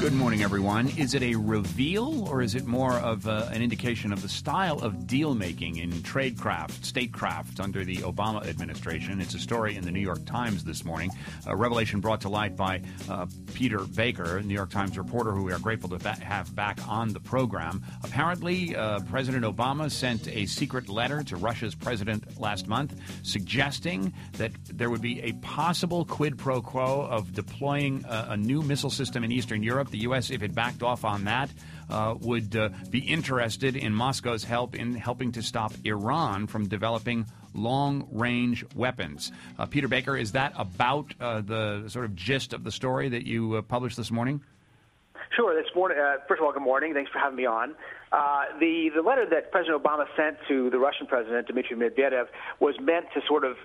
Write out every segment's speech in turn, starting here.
Good morning, everyone. Is it a reveal, or is it more of an indication of the style of deal-making in tradecraft, statecraft under the Obama administration? It's a story in the New York Times this morning. A revelation brought to light by Peter Baker, New York Times reporter who we are grateful to have back on the program. Apparently, President Obama sent a secret letter to Russia's president last month suggesting that there would be a possible quid pro quo of deploying a new missile system in Eastern Europe. The U.S., if it backed off on that, would be interested in Moscow's help in helping to stop Iran from developing long-range weapons. Peter Baker, is that about the sort of gist of the story that you published this morning? Sure. This morning, first of all, good morning. Thanks for having me on. The letter that President Obama sent to the Russian president, Dmitry Medvedev, was meant to sort of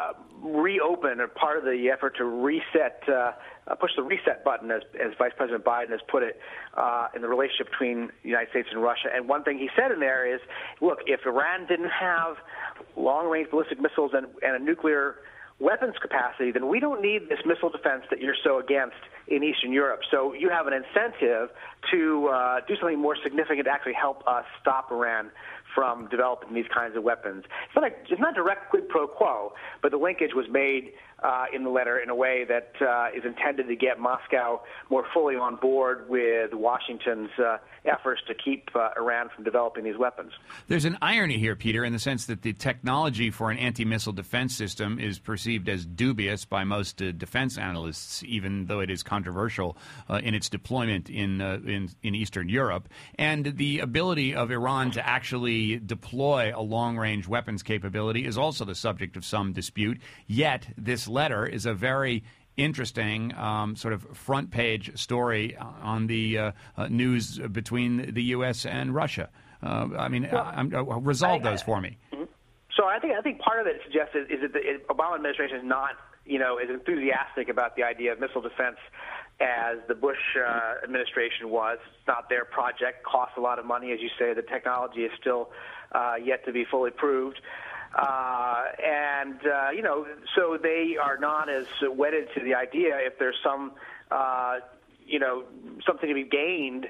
reopen, or part of the effort to reset, push the reset button, as Vice President Biden has put it, in the relationship between the United States and Russia. And one thing he said in there is, look, if Iran didn't have long-range ballistic missiles and a nuclear weapons capacity, then we don't need this missile defense that you're so against in Eastern Europe. So you have an incentive to do something more significant to actually help us stop Iran from developing these kinds of weapons. It's not direct quid pro quo, but the linkage was made in the letter in a way that is intended to get Moscow more fully on board with Washington's efforts to keep Iran from developing these weapons. There's an irony here, Peter, in the sense that the technology for an anti-missile defense system is perceived as dubious by most defense analysts, even though it is controversial in its deployment in Eastern Europe. And the ability of Iran to actually deploy a long-range weapons capability is also the subject of some dispute. Yet this letter is a very interesting sort of front-page story on the news between the U.S. and Russia. Resolve those for me. Mm-hmm. So I think part of it suggests is that the Obama administration is not, as enthusiastic about the idea of missile defense as the Bush administration was. It's not their project. Costs a lot of money, as you say. The technology is still yet to be fully proved. So they are not as wedded to the idea. If there's some, something to be gained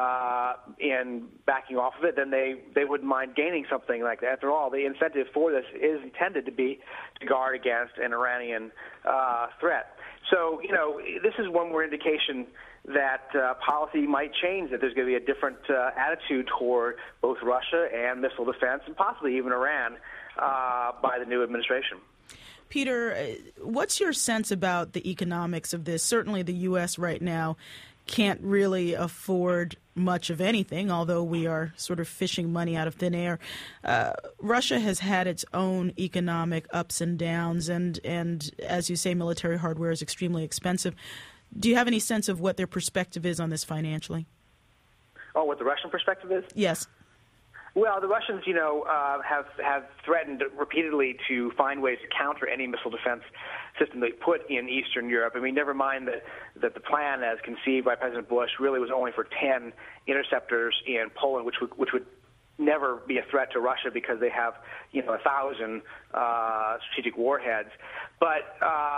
in backing off of it, then they wouldn't mind gaining something like that. After all, the incentive for this is intended to be to guard against an Iranian threat. So, this is one more indication that policy might change, that there's going to be a different attitude toward both Russia and missile defense, and possibly even Iran, by the new administration. Peter, what's your sense about the economics of this? Certainly the U.S. right now can't really afford much of anything, although we are sort of fishing money out of thin air. Russia has had its own economic ups and downs, and as you say, military hardware is extremely expensive. Do you have any sense of what their perspective is on this financially? Oh, what the Russian perspective is? Yes. Well, the Russians, have threatened repeatedly to find ways to counter any missile defense system they put in Eastern Europe. I mean, never mind that the plan, as conceived by President Bush, really was only for 10 interceptors in Poland, which would never be a threat to Russia because they have, 1,000 strategic warheads. But,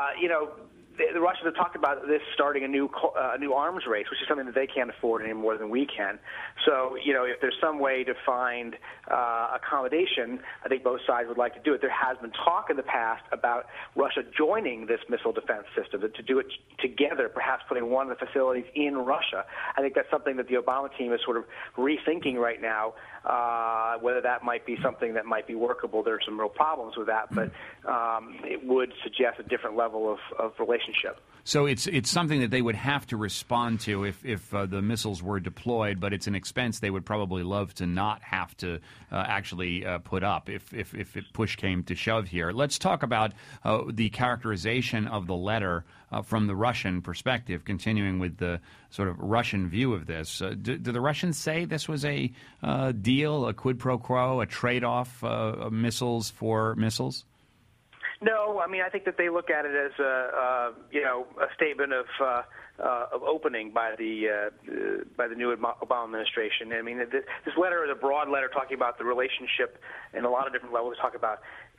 the Russians have talked about this starting a new arms race, which is something that they can't afford any more than we can. So, if there's some way to find accommodation, I think both sides would like to do it. There has been talk in the past about Russia joining this missile defense system, to do it together, perhaps putting one of the facilities in Russia. I think that's something that the Obama team is sort of rethinking right now, whether that might be something that might be workable. There are some real problems with that, but it would suggest a different level of relationship. So it's something that they would have to respond to if the missiles were deployed, but it's an expense they would probably love to not have to actually put up if push came to shove here. Let's talk about the characterization of the letter from the Russian perspective, continuing with the sort of Russian view of this. Do the Russians say this was a deal, a quid pro quo, a trade-off, missiles for missiles? No, I mean, I think that they look at it as a statement of opening by the new Obama administration. I mean, this letter is a broad letter talking about the relationship in a lot of different levels. Talk about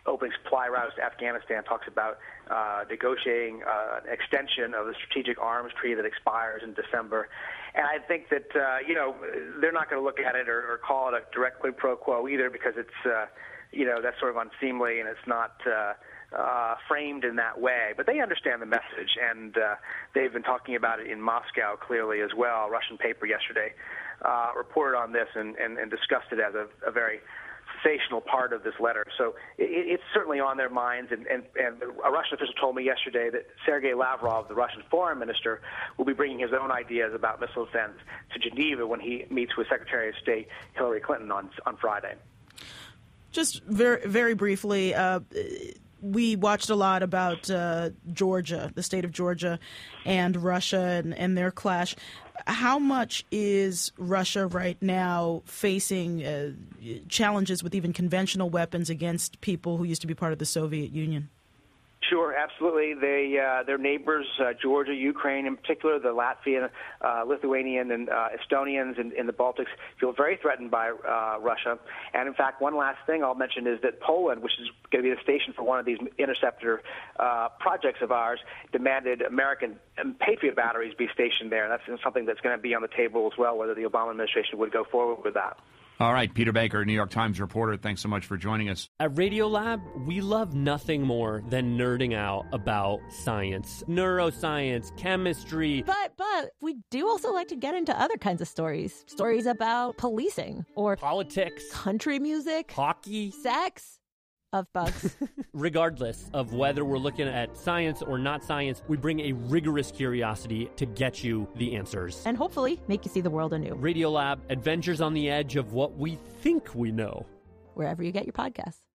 opening supply routes to Afghanistan, talks about negotiating an extension of the strategic arms treaty that expires in December. And I think that, they're not going to look at it or call it a direct quid pro quo either, because it's, that's sort of unseemly and it's not framed in that way. But they understand the message, and they've been talking about it in Moscow clearly as well. A Russian paper yesterday reported on this and discussed it as a very sensational part of this letter. So it's certainly on their minds, and a Russian official told me yesterday that Sergei Lavrov, the Russian foreign minister, will be bringing his own ideas about missile defense to Geneva when he meets with Secretary of State Hillary Clinton on Friday. Just very, very briefly, we watched a lot about Georgia, the state of Georgia, and Russia and their clash. How much is Russia right now facing challenges with even conventional weapons against people who used to be part of the Soviet Union? Sure, absolutely. Their neighbors, Georgia, Ukraine in particular, the Latvian, Lithuanian, and Estonians in the Baltics feel very threatened by Russia. And in fact, one last thing I'll mention is that Poland, which is going to be the station for one of these interceptor projects of ours, demanded American Patriot batteries be stationed there. That's something that's going to be on the table as well, whether the Obama administration would go forward with that. All right, Peter Baker, New York Times reporter, thanks so much for joining us. At Radiolab, we love nothing more than nerding out about science, neuroscience, chemistry. But we do also like to get into other kinds of stories. Stories about policing or politics, country music, hockey, sex. Of bugs. Regardless of whether we're looking at science or not science, we bring a rigorous curiosity to get you the answers. And hopefully make you see the world anew. Radiolab, adventures on the edge of what we think we know. Wherever you get your podcasts.